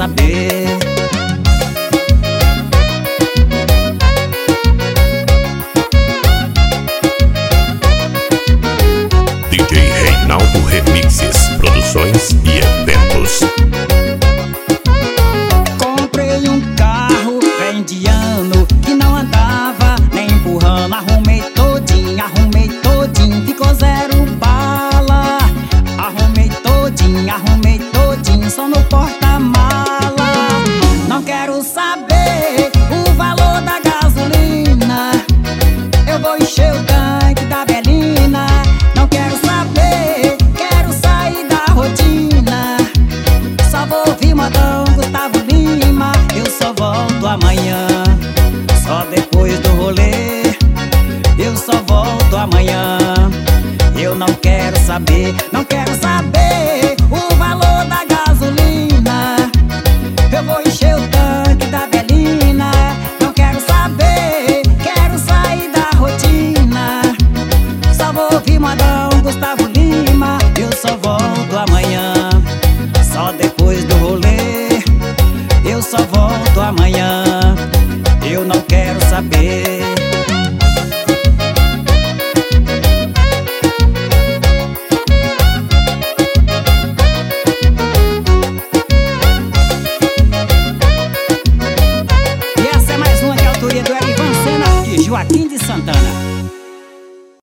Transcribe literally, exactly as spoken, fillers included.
saber. D J Reinaldo Remixes, produções e eventos. Comprei um carro indiano que não andava nem empurrando. Arrumei todinho, arrumei todinho, ficou zero bala. Arrumei todinho, arrumei todinho, só no porta-mala. Não quero saber o valor da gasolina, eu vou encher o tanque da Belina. Não quero saber, quero sair da rotina, só vou ouvir modão Gustavo Lima. Eu só volto amanhã, só depois do rolê. Eu só volto amanhã. Eu não quero saber, não quero saber o valor da gasolina, eu vou encher o tanque da Belina. Não quero saber, quero sair da rotina, só vou ouvir modão Gustavo Lima. Eu só volto amanhã, só depois do rolê. Eu só volto amanhã.